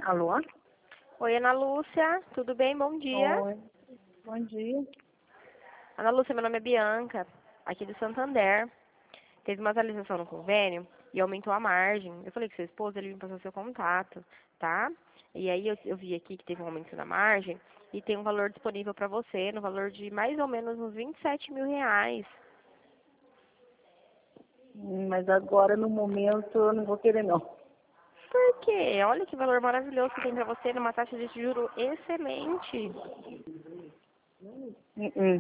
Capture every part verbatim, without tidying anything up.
Alô? Oi, Ana Lúcia, tudo bem? Bom dia. Oi. Bom dia. Ana Lúcia, meu nome é Bianca, aqui do Santander. Teve uma atualização no convênio e aumentou a margem. Eu falei que seu esposo, ele me passou seu contato, tá? E aí eu, eu vi aqui que teve um aumento na margem e tem um valor disponível para você, no valor de mais ou menos uns vinte e sete mil reais. Hum, Mas agora, no momento, eu não vou querer, não. Por quê? Olha que valor maravilhoso que tem para você numa taxa de juro excelente. Hum, hum.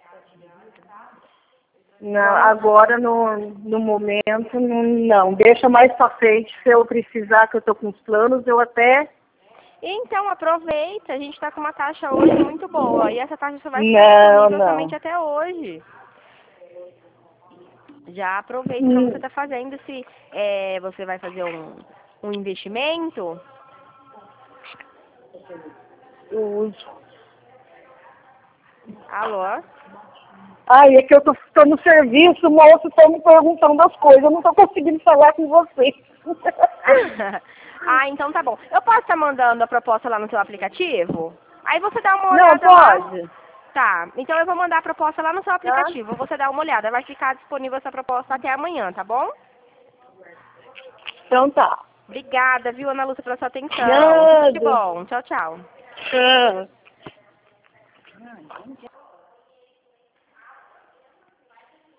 Não, agora, no, no momento, não, não. Deixa mais pra frente, se eu precisar, que eu tô com os planos, eu até... Então, aproveita. A gente está com uma taxa hoje muito boa. E essa taxa só vai ficar Não, disponível somente não. até hoje. Já aproveita para você Hum, estar fazendo. Se é, você vai fazer um, um investimento. eu uso. Alô? Ai, é que eu tô, tô no serviço, o moço tá me perguntando as coisas, eu não tô conseguindo falar com você. Ah, então tá bom. Eu posso estar mandando a proposta lá no seu aplicativo? Aí você dá uma Não, olhada lá. pode. Tá, então eu vou mandar a proposta lá no seu Tá? aplicativo. Você dá uma olhada. Vai ficar disponível essa proposta até amanhã, tá bom? Então tá. Obrigada, viu, Ana Lúcia, pela sua atenção. Tudo de Nada. bom. Tchau, tchau. Tchau.